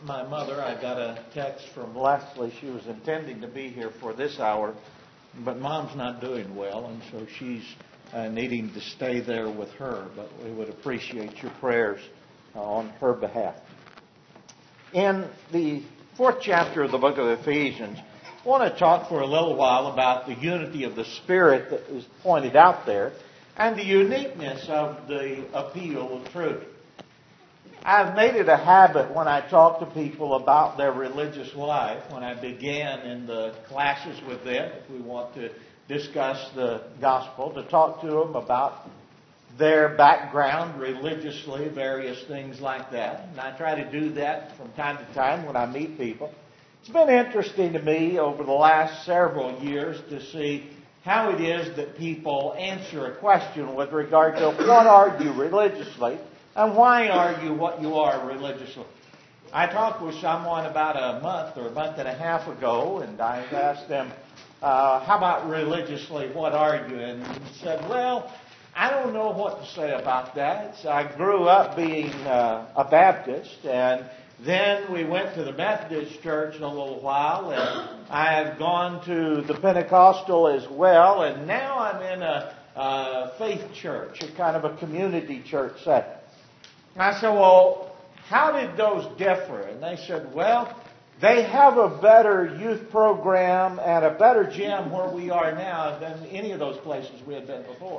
my mother. I got a text from Leslie. She was intending to be here for this hour, but Mom's not doing well, and so she's needing to stay there with her. But we would appreciate your prayers on her behalf. In the 4th chapter of the book of Ephesians, I want to talk for a little while about the unity of the Spirit that is pointed out there and the uniqueness of the appeal of truth. I've made it a habit when I talk to people about their religious life, when I begin in the classes with them, if we want to discuss the gospel, to talk to them about their background religiously, various things like that. And I try to do that from time to time when I meet people. It's been interesting to me over the last several years to see how it is that people answer a question with regard to what are you religiously and why are you what you are religiously. I talked with someone about a month or a month and a half ago, and I asked them, how about religiously, what are you? And he said, well, I don't know what to say about that. So I grew up being a Baptist, and then we went to the Methodist church a little while, and I have gone to the Pentecostal as well, and now I'm in a faith church, a kind of a community church setting. And I said, well, how did those differ? And they said, well, they have a better youth program and a better gym where we are now than any of those places we had been before.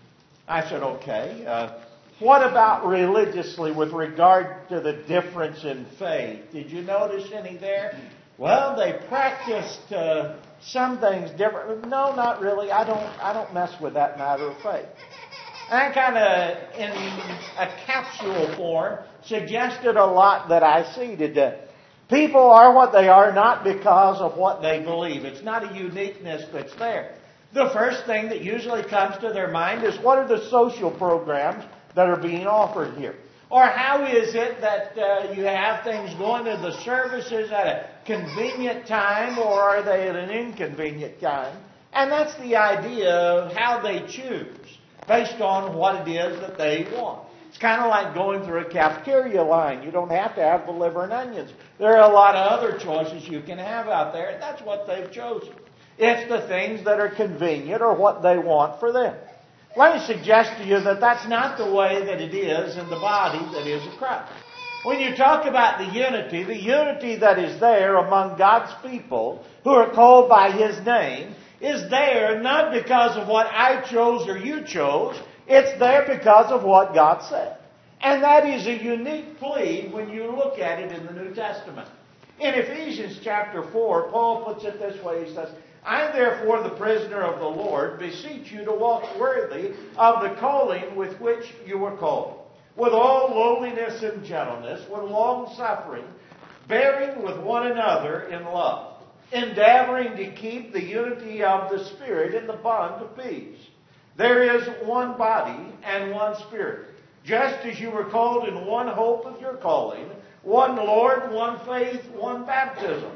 I said, okay. What about religiously with regard to the difference in faith? Did you notice any there? Well, they practiced some things different. No, not really. I don't mess with that matter of faith. And I kind of, in a capsule form, suggested a lot that I see today. People are what they are not because of what they believe. It's not a uniqueness that's there. The first thing that usually comes to their mind is, what are the social programs that are being offered here? Or how is it that you have things going to the services at a convenient time, or are they at an inconvenient time? And that's the idea of how they choose based on what it is that they want. It's kind of like going through a cafeteria line. You don't have to have the liver and onions. There are a lot of other choices you can have out there, and that's what they've chosen. It's the things that are convenient or what they want for them. Let me suggest to you that that's not the way that it is in the body that is of Christ. When you talk about the unity that is there among God's people who are called by His name is there not because of what I chose or you chose. It's there because of what God said. And that is a unique plea when you look at it in the New Testament. In Ephesians chapter 4, Paul puts it this way. He says, I therefore, the prisoner of the Lord, beseech you to walk worthy of the calling with which you were called, with all lowliness and gentleness, with long suffering, bearing with one another in love, endeavoring to keep the unity of the Spirit in the bond of peace. There is one body and one Spirit, just as you were called in one hope of your calling, one Lord, one faith, one baptism,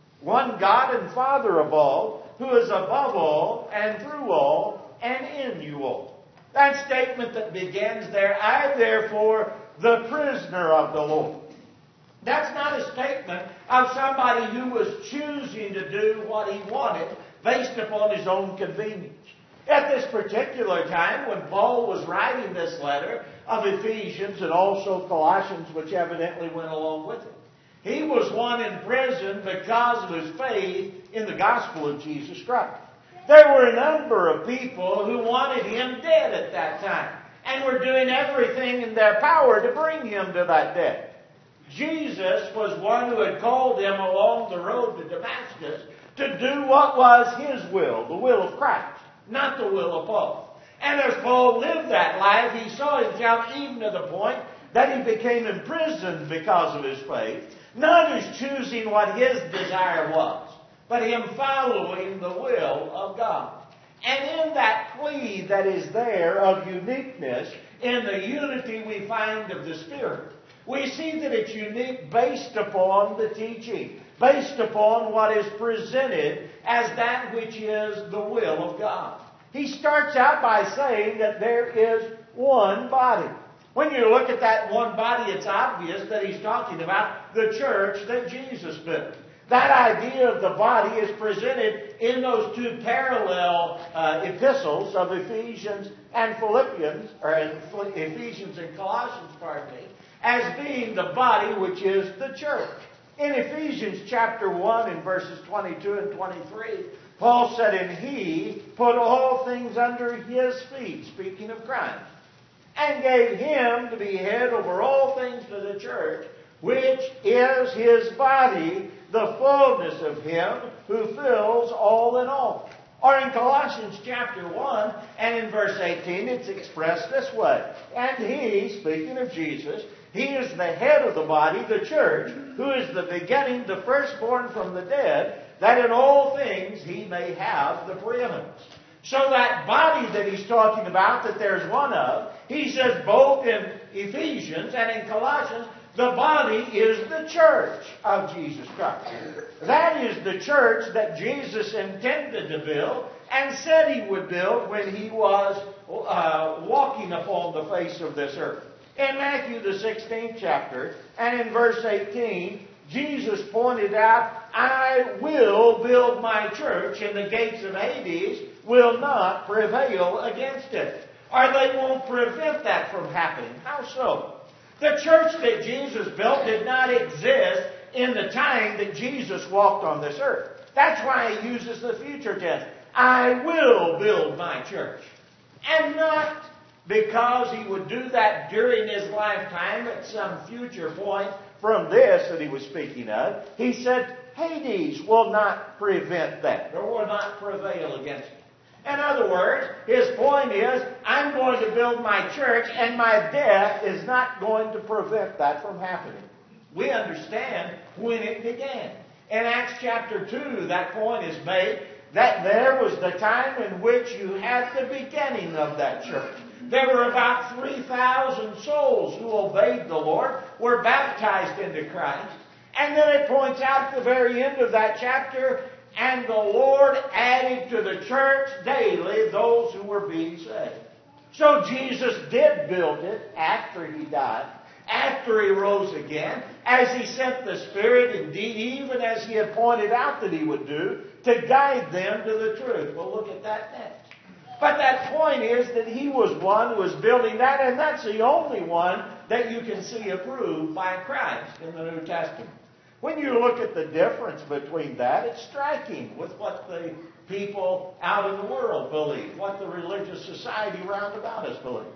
one God and Father of all, who is above all and through all and in you all. That statement that begins there, I therefore, the prisoner of the Lord. That's not a statement of somebody who was choosing to do what he wanted based upon his own convenience. At this particular time, when Paul was writing this letter of Ephesians and also Colossians, which evidently went along with it, he was one in prison because of his faith in the gospel of Jesus Christ. There were a number of people who wanted him dead at that time and were doing everything in their power to bring him to that death. Jesus was one who had called him along the road to Damascus to do what was his will, the will of Christ, not the will of Paul. And as Paul lived that life, he saw himself even to the point that he became imprisoned because of his faith, not as choosing what his desire was, but him following the will of God. And in that plea that is there of uniqueness, in the unity we find of the Spirit, we see that it's unique based upon the teaching, based upon what is presented as that which is the will of God. He starts out by saying that there is one body. When you look at that one body, it's obvious that he's talking about the church that Jesus built. That idea of the body is presented in those two parallel epistles of Ephesians and Philippians, or Ephesians and Colossians, as being the body which is the church. In Ephesians chapter 1 in verses 22 and 23, Paul said, "And he put all things under his feet," speaking of Christ, "and gave him to be head over all things to the church, which is his body, the fullness of him who fills all in all." Or in Colossians chapter 1 and in verse 18, it's expressed this way. "And he," speaking of Jesus, "he is the head of the body, the church, who is the beginning, the firstborn from the dead, that in all things he may have the preeminence." So that body that he's talking about, that there's one of, he says both in Ephesians and in Colossians, the body is the church of Jesus Christ. That is the church that Jesus intended to build and said he would build when he was walking upon the face of this earth. In Matthew the 16th chapter and in verse 18, Jesus pointed out, "I will build my church, and the gates of Hades will not prevail against it." Or they won't prevent that from happening. How so? The church that Jesus built did not exist in the time that Jesus walked on this earth. That's why he uses the future tense. "I will build my church." And not because he would do that during his lifetime at some future point from this that he was speaking of. He said Hades will not prevent that, or will not prevail against it. In other words, his point is, I'm going to build my church, and my death is not going to prevent that from happening. We understand when it began. In Acts chapter 2, that point is made, that there was the time in which you had the beginning of that church. There were about 3,000 souls who obeyed the Lord, were baptized into Christ. And then it points out at the very end of that chapter, "And the Lord added to the church daily those who were being saved." So Jesus did build it after he died, after he rose again, as he sent the Spirit, indeed, even as he had pointed out that he would do, to guide them to the truth. We'll look at that next. But that point is that he was one who was building that, and that's the only one that you can see approved by Christ in the New Testament. When you look at the difference between that, it's striking with what the people out in the world believe, what the religious society round about us believes.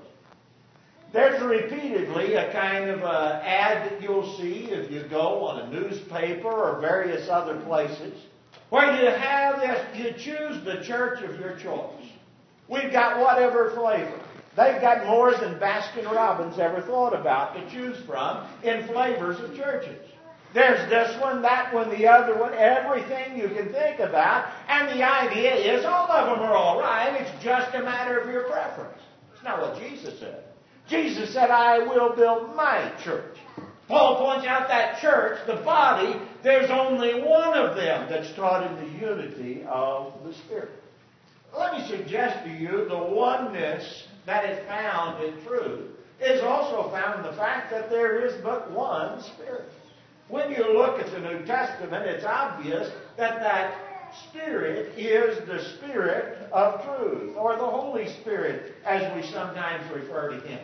There's repeatedly a kind of ad that you'll see if you go on a newspaper or various other places, where you have this, you choose the church of your choice. We've got whatever flavor. They've got more than Baskin-Robbins ever thought about to choose from in flavors of churches. There's this one, that one, the other one, everything you can think about. And the idea is all of them are all right. It's just a matter of your preference. It's not what Jesus said. Jesus said, "I will build my church." Paul points out that church, the body, there's only one of them that's taught in the unity of the Spirit. Let me suggest to you the oneness that is found in truth is also found in the fact that there is but one Spirit. When you look at the New Testament, it's obvious that that Spirit is the Spirit of truth, or the Holy Spirit, as we sometimes refer to him.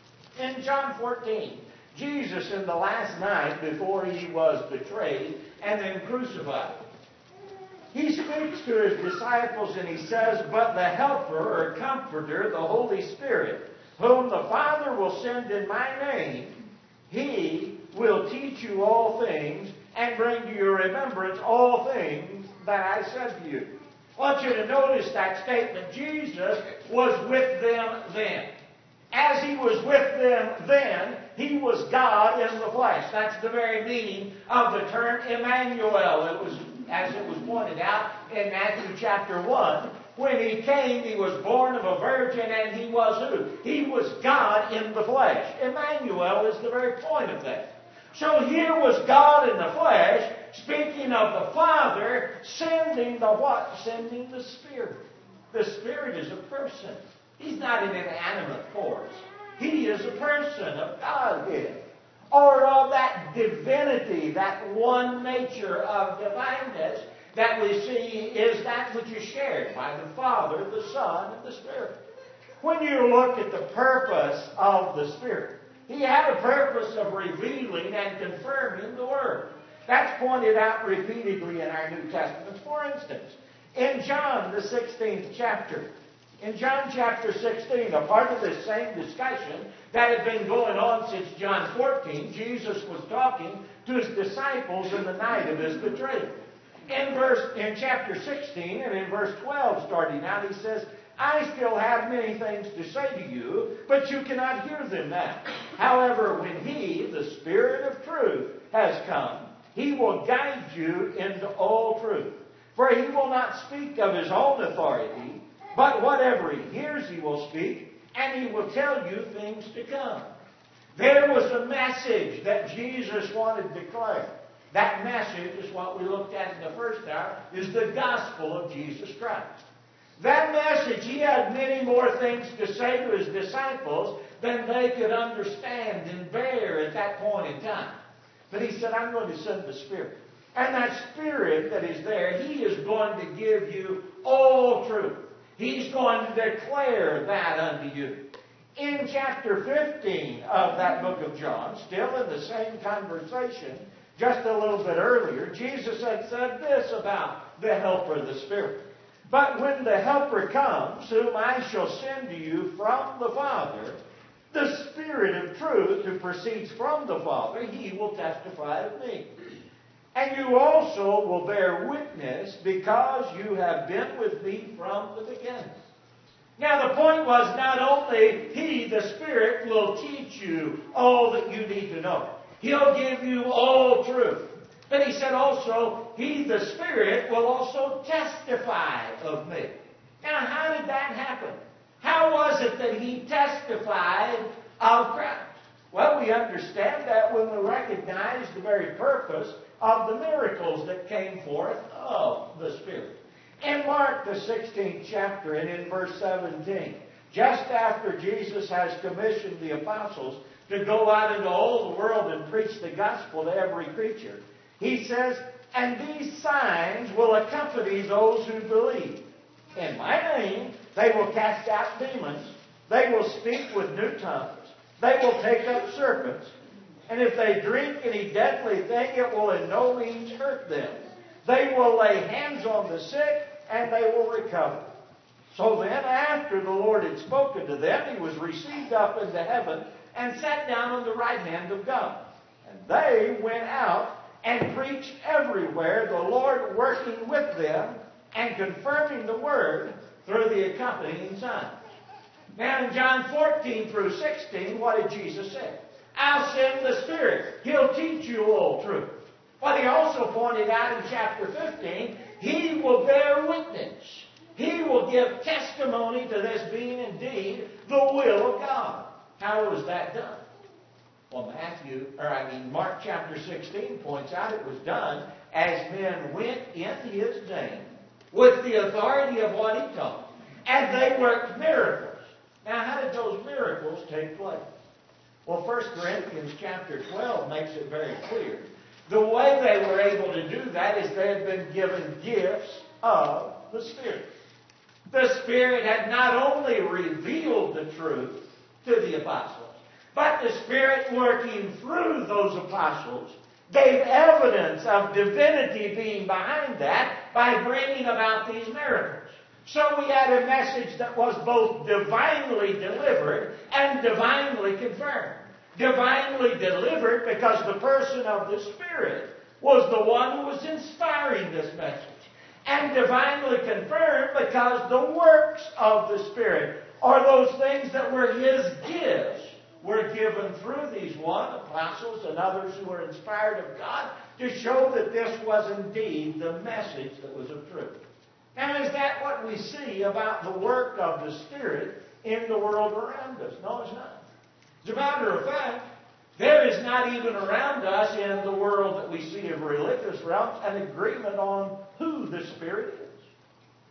In John 14, Jesus, in the last night before he was betrayed and then crucified, he speaks to his disciples and he says, "But the Helper, or Comforter, the Holy Spirit, whom the Father will send in my name, he will teach you all things and bring to your remembrance all things that I said to you." I want you to notice that statement. Jesus was with them then. As he was with them then, he was God in the flesh. That's the very meaning of the term Emmanuel. It was, as it was pointed out in Matthew chapter 1, when he came, he was born of a virgin, and he was who? He was God in the flesh. Emmanuel is the very point of that. So here was God in the flesh, speaking of the Father, sending the what? Sending the Spirit. The Spirit is a person. He's not an inanimate force. He is a person of Godhead, or of that divinity, that one nature of divineness that we see is that which is shared by the Father, the Son, and the Spirit. When you look at the purpose of the Spirit, He had a purpose of revealing and confirming the Word. That's pointed out repeatedly in our New Testaments. For instance, in John, the 16th chapter, in John chapter 16, a part of this same discussion that had been going on since John 14, Jesus was talking to His disciples in the night of His betrayal. In chapter 16 and in verse 12 starting out, He says, I still have many things to say to you, but you cannot hear them now. However, when He, the Spirit of truth, has come, He will guide you into all truth. For He will not speak of His own authority, but whatever He hears He will speak, and He will tell you things to come. There was a message that Jesus wanted to declare. That message is what we looked at in the first hour, is the gospel of Jesus Christ. That message, He had many more things to say to His disciples than they could understand and bear at that point in time. But He said, I'm going to send the Spirit. And that Spirit that is there, He is going to give you all truth. He's going to declare that unto you. In chapter 15 of that book of John, still in the same conversation, just a little bit earlier, Jesus had said this about the Helper, the Spirit. But when the Helper comes, whom I shall send to you from the Father, the Spirit of truth who proceeds from the Father, He will testify of me. And you also will bear witness because you have been with me from the beginning. Now the point was not only He, the Spirit, will teach you all that you need to know. He'll give you all truth. But He said also, He, the Spirit, will also testify of me. Now how did that happen? How was it that He testified of Christ? Well, we understand that when we recognize the very purpose of the miracles that came forth of the Spirit. In Mark, the 16th chapter, and in verse 17, just after Jesus has commissioned the apostles to go out into all the world and preach the gospel to every creature, He says, and these signs will accompany those who believe. In my name, they will cast out demons. They will speak with new tongues. They will take up serpents. And if they drink any deadly thing, it will in no means hurt them. They will lay hands on the sick, and they will recover. So then, after the Lord had spoken to them, He was received up into heaven and sat down on the right hand of God. And they went out and preached everywhere, the Lord working with them and confirming the word through the accompanying signs. Now in John 14 through 16, what did Jesus say? I'll send the Spirit. He'll teach you all truth. But He also pointed out in chapter 15, He will bear witness. He will give testimony to this being indeed the will of God. How was that done? Well, Mark chapter 16 points out it was done as men went in His name with the authority of what He taught. And they worked miracles. Now, how did those miracles take place? Well, 1 Corinthians chapter 12 makes it very clear. The way they were able to do that is they had been given gifts of the Spirit. The Spirit had not only revealed the truth to the apostles, but the Spirit working through those apostles gave evidence of divinity being behind that by bringing about these miracles. So we had a message that was both divinely delivered and divinely confirmed. Divinely delivered because the person of the Spirit was the one who was inspiring this message. And divinely confirmed because the works of the Spirit, or those things that were His gifts, were given through these apostles and others who were inspired of God to show that this was indeed the message that was of truth. Now, is that what we see about the work of the Spirit in the world around us? No, it's not. As a matter of fact, there is not even around us in the world that we see of religious realms an agreement on who the Spirit is.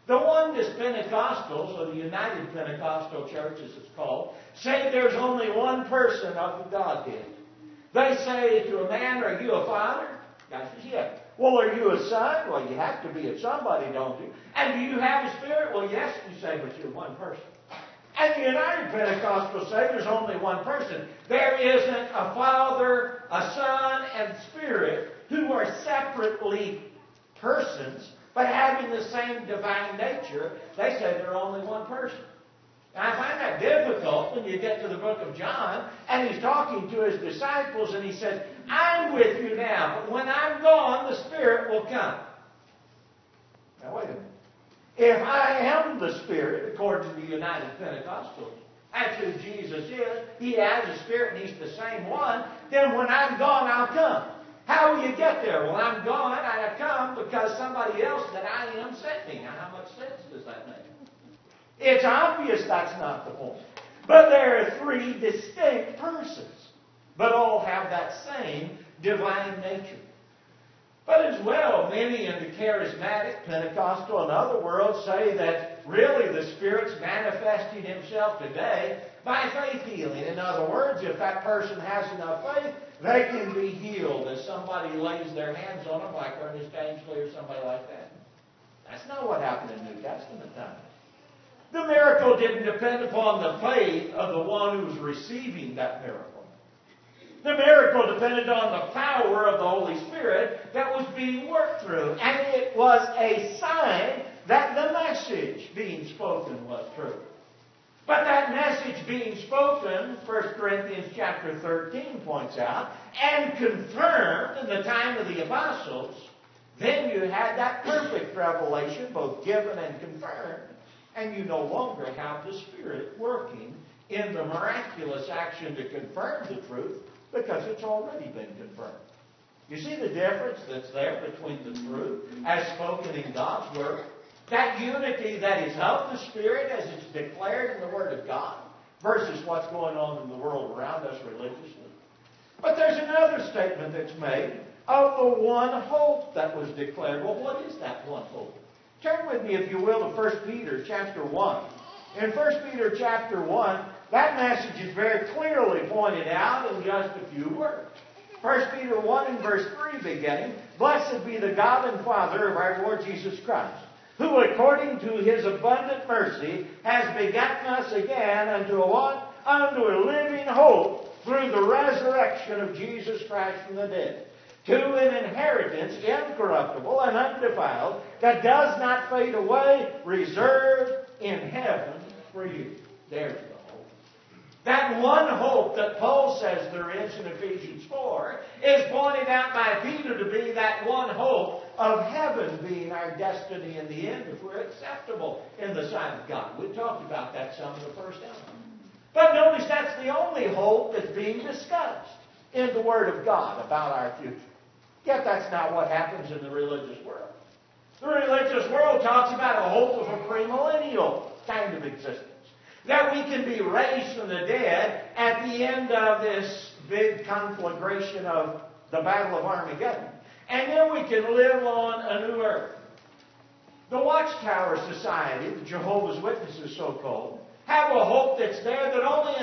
The Oneness Pentecostals, or the United Pentecostal Church as it's called, say there's only one person of the Godhead. They say to a man, are you a father? Guy says, yeah. Well, are you a son? Well, you have to be of somebody, don't you? And do you have a spirit? Well, yes, you say, but you're one person. And the United Pentecostals say there's only one person. There isn't a Father, a Son, and Spirit who are separately persons, but having the same divine nature. They say they're only one person. Now, I find that difficult when you get to the book of John, and he's talking to his disciples, and he says, I'm with you now, but when I'm gone, the Spirit will come. Now, wait a minute. If I am the Spirit, according to the United Pentecostals, that's who Jesus is, He has a Spirit and He's the same one, then when I'm gone, I'll come. How will you get there? Well, I'm gone, I come because somebody else that I am sent me. Now, how much sense does that make? It's obvious that's not the point. But there are three distinct persons, but all have that same divine nature. But as well, many in the charismatic, Pentecostal, and other worlds say that really the Spirit's manifesting Himself today by faith healing. In other words, if that person has enough faith, they can be healed as somebody lays their hands on them, like Ernest Ainsley or somebody like that. That's not what happened in New Testament times. The miracle didn't depend upon the faith of the one who was receiving that miracle. The miracle depended on the power of the Holy Spirit that was being worked through. And it was a sign that the message being spoken was true. But that message being spoken, 1 Corinthians chapter 13 points out, and confirmed in the time of the apostles, then you had that perfect revelation, both given and confirmed, and you no longer have the Spirit working in the miraculous action to confirm the truth, because it's already been confirmed. You see the difference that's there between the truth as spoken in God's Word, that unity that is of the Spirit as it's declared in the Word of God, versus what's going on in the world around us religiously. But there's another statement that's made of the one hope that was declared. Well, what is that one hope? Turn with me, if you will, to 1 Peter chapter 1. In 1 Peter chapter 1, that message is very clearly pointed out in just a few words. 1 Peter 1 and verse 3 beginning, Blessed be the God and Father of our Lord Jesus Christ, who according to His abundant mercy has begotten us again unto a what? Unto a living hope through the resurrection of Jesus Christ from the dead, to an inheritance incorruptible and undefiled, that does not fade away, reserved in heaven for you. There's the hope. That one hope that Paul says there is in Ephesians 4 is pointed out by Peter to be that one hope of heaven being our destiny in the end if we're acceptable in the sight of God. We talked about that some in the first hour. But notice that's the only hope that's being discussed in the Word of God about our future. Yet that's not what happens in the religious world. The religious world talks about a hope of a premillennial kind of existence. That we can be raised from the dead at the end of this big conflagration of the Battle of Armageddon. And then we can live on a new earth. The Watchtower Society, the Jehovah's Witnesses so-called, have a hope that's there that only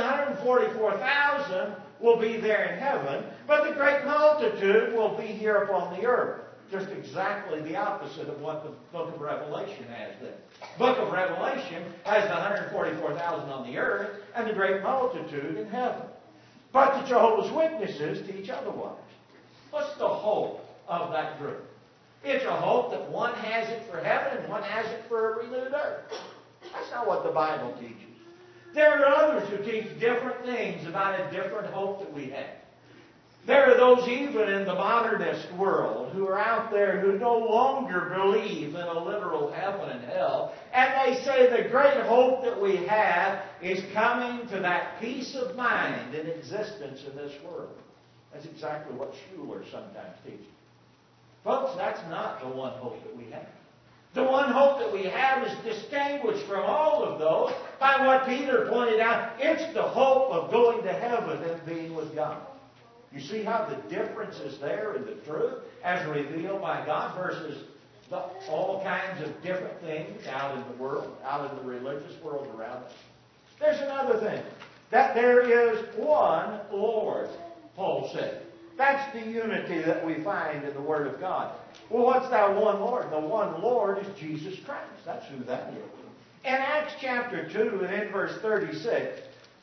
144,000 will be there in heaven, but the great multitude will be here upon the earth. Just exactly the opposite of what the book of Revelation has there. The book of Revelation has the 144,000 on the earth and the great multitude in heaven. But the Jehovah's Witnesses teach otherwise. What's the hope of that group? It's a hope that one has it for heaven and one has it for a renewed earth. That's not what the Bible teaches. There are others who teach different things about a different hope that we have. There are those even in the modernist world who are out there who no longer believe in a literal heaven and hell. And they say the great hope that we have is coming to that peace of mind in existence in this world. That's exactly what Schuller sometimes teaches. Folks, that's not the one hope that we have. The one hope that we have is distinguished from all of those by what Peter pointed out. It's the hope of going to heaven and being with God. You see how the difference is there in the truth as revealed by God versus all kinds of different things out in the world, out in the religious world around us. There's another thing, that there is one Lord, Paul said. That's the unity that we find in the Word of God. Well, what's that one Lord? The one Lord is Jesus Christ. That's who that is. In Acts chapter 2 and in verse 36,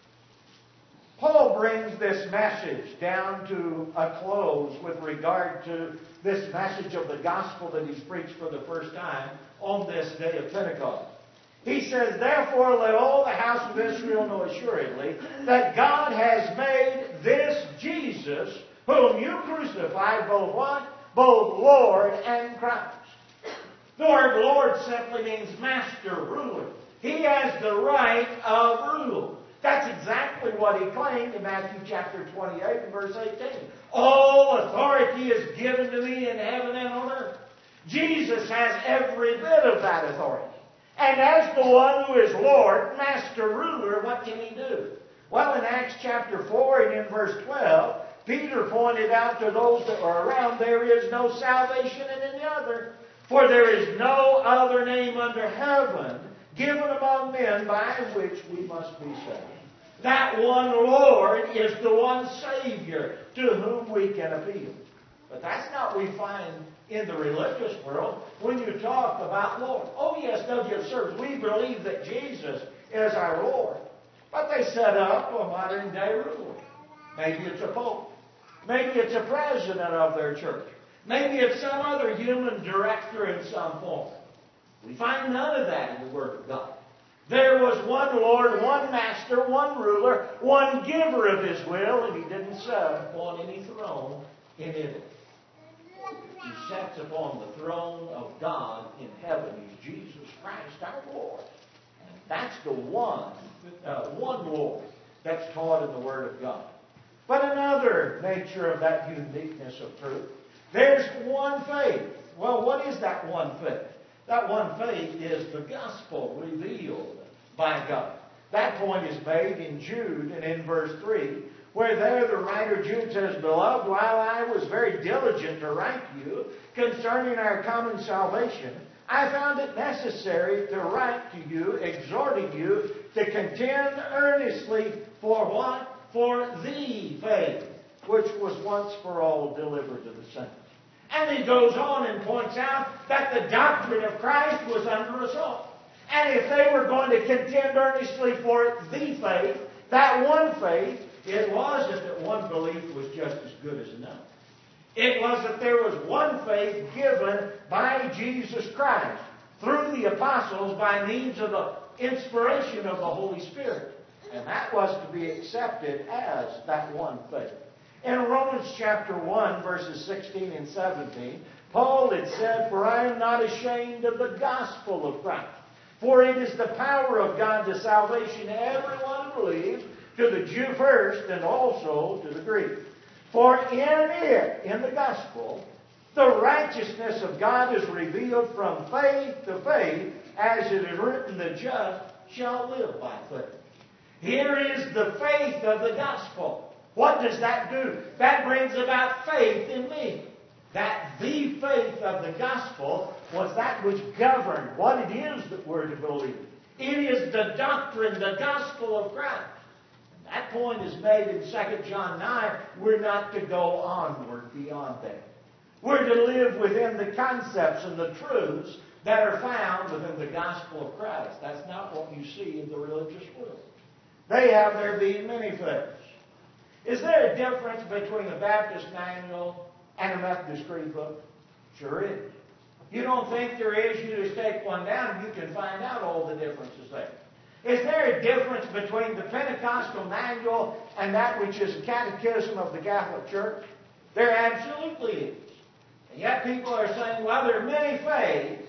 Paul brings this message down to a close with regard to this message of the gospel that he's preached for the first time on this day of Pentecost. He says, "Therefore let all the house of Israel know assuredly that God has made this Jesus, whom you crucified, both what? Both Lord and Christ." The word Lord simply means master, ruler. He has the right of rule. That's exactly what he claimed in Matthew chapter 28 and verse 18. All authority is given to me in heaven and on earth. Jesus has every bit of that authority. And as the one who is Lord, master, ruler, what can he do? Well, in Acts chapter 4 and in verse 12, Peter pointed out to those that were around, there is no salvation in any other. For there is no other name under heaven given among men by which we must be saved. That one Lord is the one Savior to whom we can appeal. But that's not what we find in the religious world when you talk about Lord. Oh yes, W.F. Service, we believe that Jesus is our Lord. But they set up a modern day ruler. Maybe it's a pope. Maybe it's a president of their church. Maybe it's some other human director in some form. We find none of that in the Word of God. There was one Lord, one Master, one ruler, one giver of His will, and He didn't sit upon any throne in Italy. He sits upon the throne of God in heaven. He's Jesus Christ our Lord. And that's the one Lord that's taught in the Word of God. But another nature of that uniqueness of truth, there's one faith. Well, what is that one faith? That one faith is the gospel revealed by God. That point is made in Jude and in verse 3, where there the writer Jude says, "Beloved, while I was very diligent to write you concerning our common salvation, I found it necessary to write to you, exhorting you to contend earnestly for what? For the faith, which was once for all delivered to the saints." And he goes on and points out that the doctrine of Christ was under assault. And if they were going to contend earnestly for the faith, that one faith, it wasn't that one belief was just as good as another. It was that there was one faith given by Jesus Christ through the apostles by means of the inspiration of the Holy Spirit. And that was to be accepted as that one faith. In Romans chapter 1, verses 16 and 17, Paul had said, "For I am not ashamed of the gospel of Christ. For it is the power of God to salvation to everyone who believes, to the Jew first and also to the Greek. For in it, in the gospel, the righteousness of God is revealed from faith to faith, as it is written, the just shall live by faith." Here is the faith of the gospel. What does that do? That brings about faith in me. That the faith of the gospel was that which governed what it is that we're to believe. It is the doctrine, the gospel of Christ. And that point is made in 2 John 9. We're not to go onward beyond that. We're to live within the concepts and the truths that are found within the gospel of Christ. That's not what you see in the religious world. They have there being many faiths. Is there a difference between a Baptist manual and a Methodist creed book? Sure is. You don't think there is, you just take one down and you can find out all the differences there. Is there a difference between the Pentecostal manual and that which is a catechism of the Catholic Church? There absolutely is. And yet people are saying, well, there are many faiths,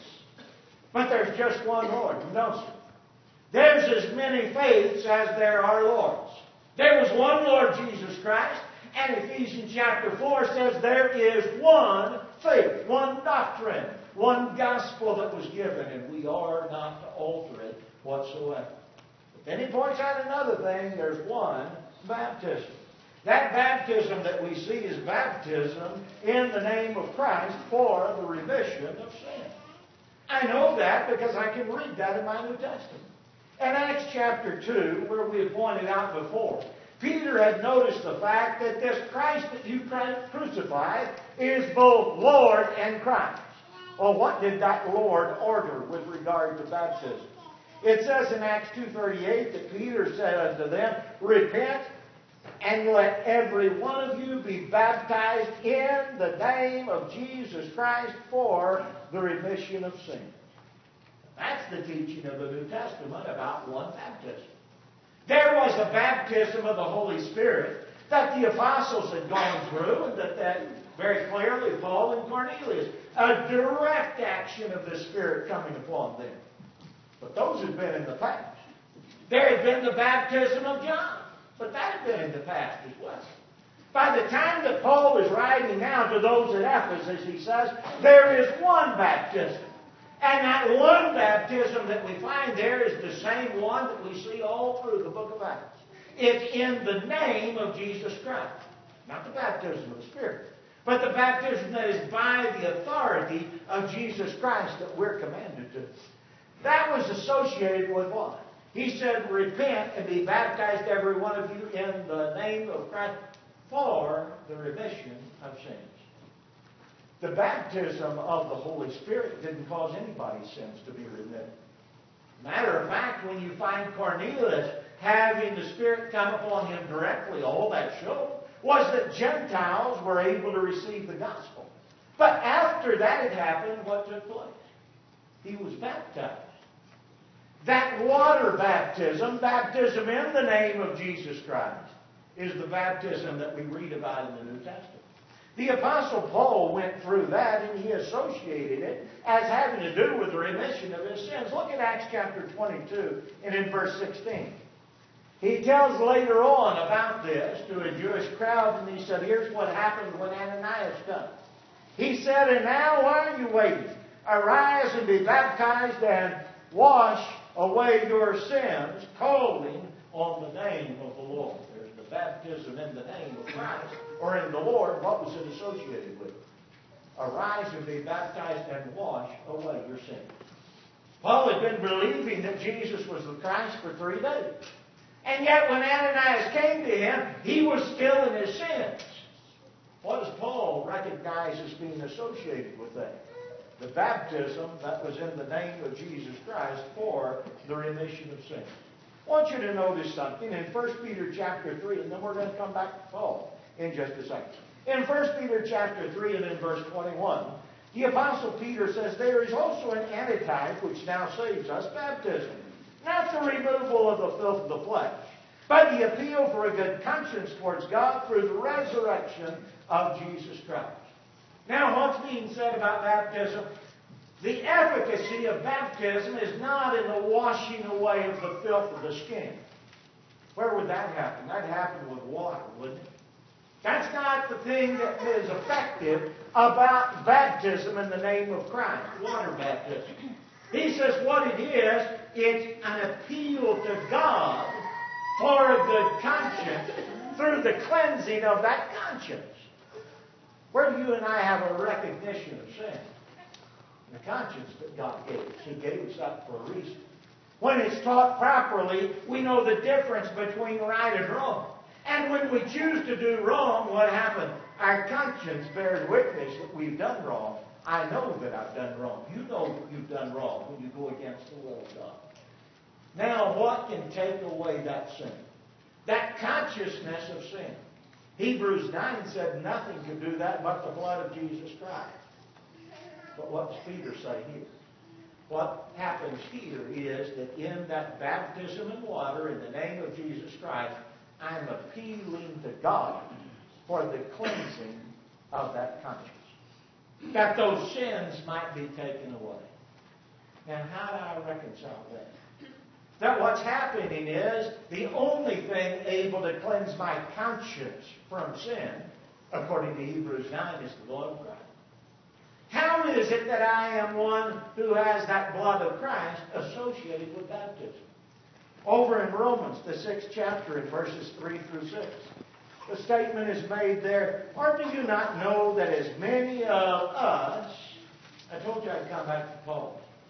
but there's just one Lord. No, sir. There's as many faiths as there are Lords. There was one Lord Jesus Christ, and Ephesians chapter 4 says there is one faith, one doctrine, one gospel that was given, and we are not to alter it whatsoever. But then he points out another thing, there's one baptism. That baptism that we see is baptism in the name of Christ for the remission of sin. I know that because I can read that in my New Testament. In Acts chapter 2, where we have pointed out before, Peter had noticed the fact that this Christ that you crucified is both Lord and Christ. Well, what did that Lord order with regard to baptism? It says in Acts 2:38 that Peter said unto them, Repent, and let every one of you be baptized in the name of Jesus Christ for the remission of sins. That's the teaching of the New Testament about one baptism. There was a baptism of the Holy Spirit that the apostles had gone through, and that very clearly Paul and Cornelius, a direct action of the Spirit coming upon them. But those had been in the past. There had been the baptism of John, but that had been in the past as well. By the time that Paul is writing now to those at Ephesus, he says, there is one baptism. And that one baptism that we find there is the same one that we see all through the book of Acts. It's in the name of Jesus Christ. Not the baptism of the Spirit, but the baptism that is by the authority of Jesus Christ that we're commanded to. That was associated with what? He said, Repent and be baptized, every one of you, in the name of Christ for the remission of sins. The baptism of the Holy Spirit didn't cause anybody's sins to be remitted. Matter of fact, when you find Cornelius having the Spirit come upon him directly, all that showed was that Gentiles were able to receive the gospel. But after that had happened, what took place? He was baptized. That water baptism, baptism in the name of Jesus Christ, is the baptism that we read about in the New Testament. The Apostle Paul went through that, and he associated it as having to do with the remission of his sins. Look at Acts chapter 22 and in verse 16. He tells later on about this to a Jewish crowd, and he said, here's what happened when Ananias comes. He said, And now why are you waiting? Arise and be baptized and wash away your sins, calling on the name of the Lord. There's the baptism in the name of Christ, or in the Lord. What was it associated with? Arise and be baptized and wash away your sins. Paul had been believing that Jesus was the Christ for 3 days. And yet when Ananias came to him, he was still in his sins. What does Paul recognize as being associated with that? The baptism that was in the name of Jesus Christ for the remission of sins. I want you to notice something in 1 Peter chapter 3, and then we're going to come back to Paul in just a second. In 1 Peter chapter 3 and in verse 21, the Apostle Peter says, There is also an antitype which now saves us, baptism. Not the removal of the filth of the flesh, but the appeal for a good conscience towards God through the resurrection of Jesus Christ. Now, what's being said about baptism? The efficacy of baptism is not in the washing away of the filth of the skin. Where would that happen? That'd happen with water, wouldn't it? That's not the thing that is effective about baptism in the name of Christ, water baptism. He says what it is, it's an appeal to God for a good conscience through the cleansing of that conscience. Where do you and I have a recognition of sin? The conscience that God gave us. He gave us that for a reason. When it's taught properly, we know the difference between right and wrong. And when we choose to do wrong, what happens? Our conscience bears witness that we've done wrong. I know that I've done wrong. You know that you've done wrong when you go against the will of God. Now, what can take away that sin? That consciousness of sin. Hebrews 9 said nothing could do that but the blood of Jesus Christ. But what does Peter say here? What happens here is that in that baptism in water, in the name of Jesus Christ, I'm appealing to God for the cleansing of that conscience. That those sins might be taken away. Now, how do I reconcile that? That what's happening is the only thing able to cleanse my conscience from sin, according to Hebrews 9, is the blood of Christ. How is it that I am one who has that blood of Christ associated with baptism? Over in Romans, the 6th chapter, in verses 3 through 6, the statement is made there, Or do you not know that as many of us, I told you I'd come back to Paul.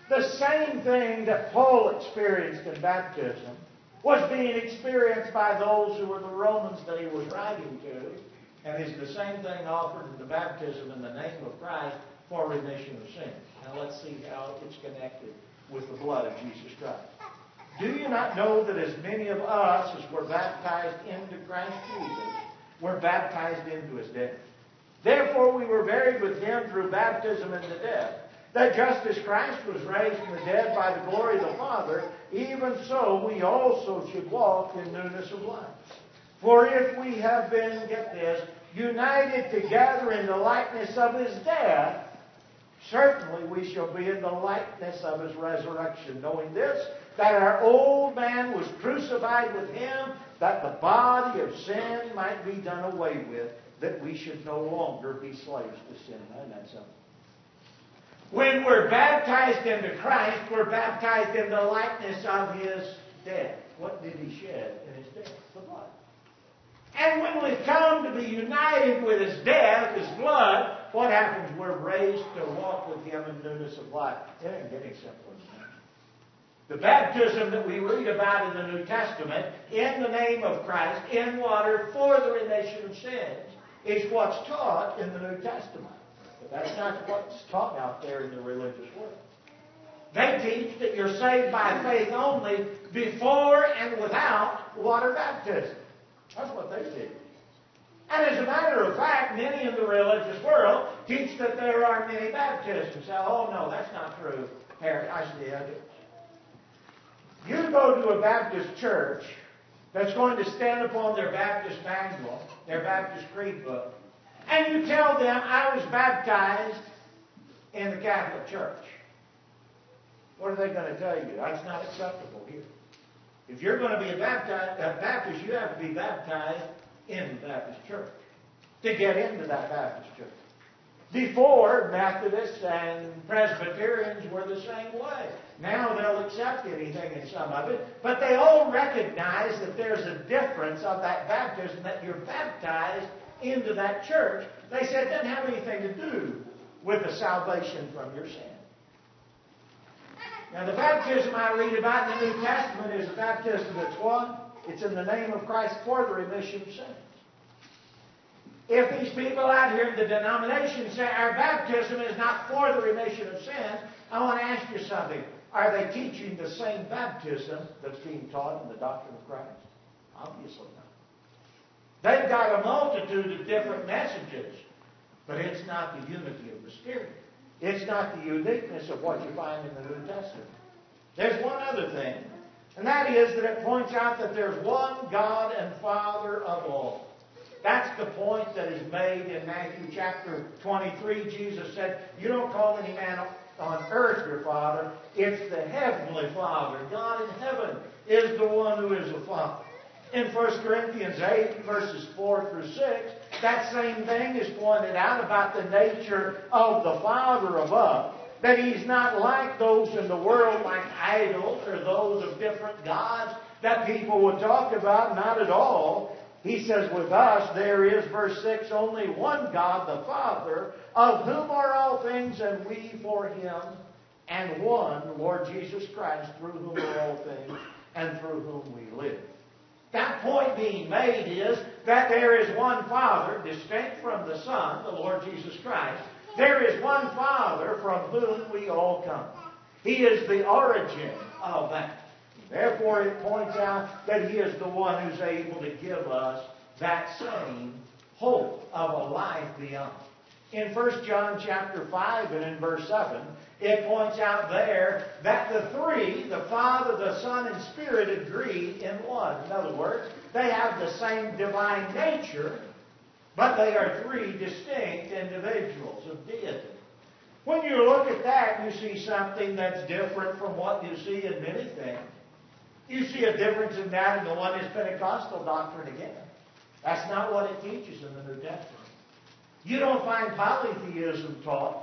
The same thing that Paul experienced in baptism was being experienced by those who were the Romans that he was writing to, and is the same thing offered in the baptism in the name of Christ for remission of sins. Now let's see how it's connected with the blood of Jesus Christ. Do you not know that as many of us as were baptized into Christ Jesus were baptized into His death? Therefore we were buried with Him through baptism into death, that just as Christ was raised from the dead by the glory of the Father, even so we also should walk in newness of life. For if we have been, get this, united together in the likeness of His death, certainly we shall be in the likeness of His resurrection, knowing this, that our old man was crucified with Him, that the body of sin might be done away with, that we should no longer be slaves to sin. Isn't that something? When we're baptized into Christ, we're baptized in the likeness of His death. What did He shed in His death? The blood. And when we come to be united with His death, His blood, what happens? We're raised to walk with Him in newness of life. It ain't getting simpler than that. The baptism that we read about in the New Testament, in the name of Christ, in water for the remission of sins, is what's taught in the New Testament. But that's not what's taught out there in the religious world. They teach that you're saved by faith only before and without water baptism. That's what they teach. And as a matter of fact, many in the religious world teach that there are many baptisms. Oh, no, that's not true, Harry. I see evidence. You go to a Baptist church that's going to stand upon their Baptist manual, their Baptist creed book, and you tell them, I was baptized in the Catholic Church. What are they going to tell you? That's not acceptable here. If you're going to be a Baptist, you have to be baptized in the Baptist church to get into that Baptist church. Before, Methodists and Presbyterians were the same way. Now they'll accept anything in some of it, but they all recognize that there's a difference of that baptism, that you're baptized into that church. They said it doesn't have anything to do with the salvation from your sin. Now the baptism I read about in the New Testament is a baptism that's one. It's in the name of Christ for the remission of sins. If these people out here in the denomination say our baptism is not for the remission of sins, I want to ask you something. Are they teaching the same baptism that's being taught in the doctrine of Christ? Obviously not. They've got a multitude of different messages, but it's not the unity of the Spirit. It's not the uniqueness of what you find in the New Testament. There's one other thing, and that is that it points out that there's one God and Father of all. That's the point that is made in Matthew chapter 23. Jesus said, you don't call any man on earth your Father. It's the Heavenly Father. God in heaven is the one who is the Father. In 1 Corinthians 8, verses 4 through 6, that same thing is pointed out about the nature of the Father above. That He's not like those in the world, like idols or those of different gods that people would talk about. Not at all. He says with us, there is, verse 6, only one God, the Father, of whom are all things, and we for Him, and one, Lord Jesus Christ, through whom are all things, and through whom we live. That point being made is that there is one Father, distinct from the Son, the Lord Jesus Christ. There is one Father from whom we all come. He is the origin of that. Therefore, it points out that He is the one who's able to give us that same hope of a life beyond. In 1 John chapter 5 and in verse 7, it points out there that the three, the Father, the Son, and Spirit, agree in one. In other words, they have the same divine nature, but they are three distinct individuals of deity. When you look at that, you see something that's different from what you see in many things. You see a difference in that in the Oneness Pentecostal doctrine again. That's not what it teaches in the New Testament. You don't find polytheism taught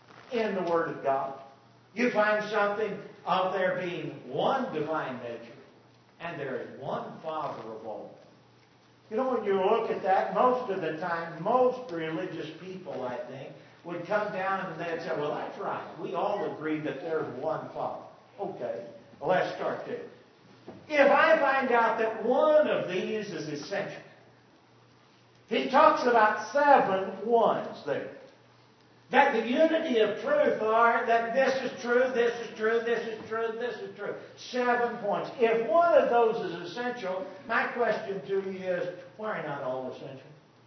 in the Word of God. You find something of there being one divine nature, and there is one Father of all. You know, when you look at that, most of the time, most religious people, I think, would come down and they'd say, well, that's right. We all agree that there's one Father. Okay, well, let's start there. If I find out that one of these is essential, he talks about 7 ones there. That the unity of truth are that this is true, this is true, this is true, this is true. 7 points. If one of those is essential, my question to you is, why are not all essential?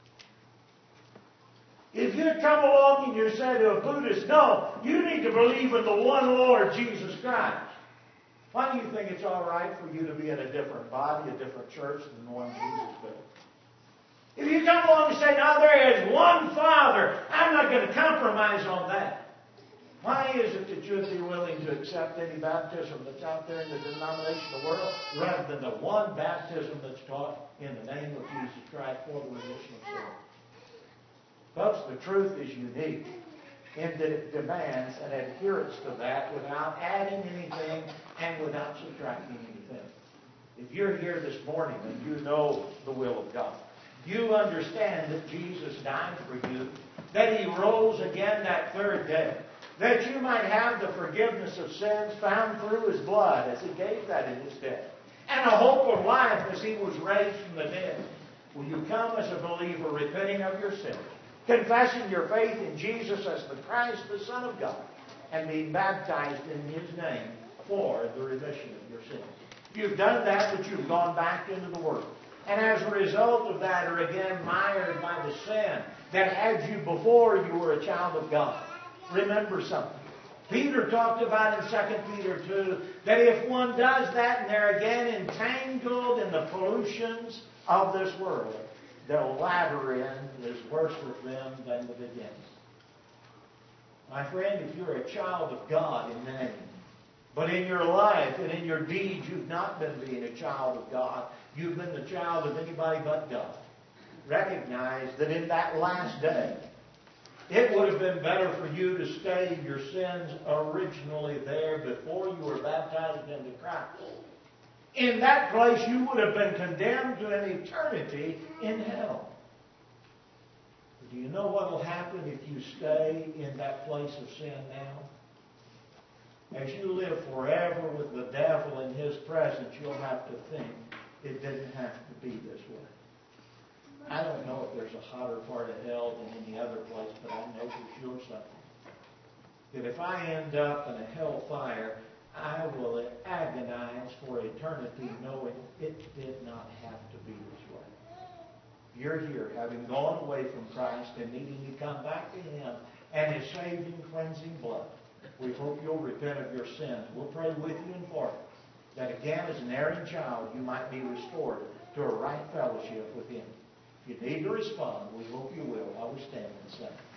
If you come along and you say to a Buddhist, no, you need to believe in the one Lord Jesus Christ. Why do you think it's all right for you to be in a different body, a different church than the one Jesus built? If you come along and say, no, there is one Father, I'm not going to compromise on that. Why is it that you'd be willing to accept any baptism that's out there in the denominational world rather than the one baptism that's taught in the name of Jesus Christ for the remission of sin? Folks, the truth is unique in that it demands an adherence to that without adding anything and without subtracting anything. If you're here this morning and you know the will of God, you understand that Jesus died for you, that He rose again that 3rd day, that you might have the forgiveness of sins found through His blood as He gave that in His death, and a hope of life as He was raised from the dead. Will you come as a believer, repenting of your sins, confessing your faith in Jesus as the Christ, the Son of God, and being baptized in His name for the remission of your sins? You've done that, but you've gone back into the world. And as a result of that are again mired by the sin that had you before you were a child of God. Remember something. Peter talked about in 2 Peter 2 that if one does that and they're again entangled in the pollutions of this world, the latter end is worse with them than the beginning. My friend, if you're a child of God in name, but in your life and in your deeds you've not been being a child of God, you've been the child of anybody but God, recognize that in that last day, it would have been better for you to stay your sins originally there before you were baptized into Christ. In that place, you would have been condemned to an eternity in hell. But do you know what will happen if you stay in that place of sin now? As you live forever with the devil in his presence, you'll have to think it didn't have to be this way. I don't know if there's a hotter part of hell than any other place, but I know for sure something. That if I end up in a hellfire, I will agonize for eternity knowing it did not have to be this way. You're here having gone away from Christ and needing to come back to Him and His saving, cleansing blood. We hope you'll repent of your sins. We'll pray with you and for you, that again as an erring child you might be restored to a right fellowship with Him. If you need to respond, we hope you will. I will stand and say.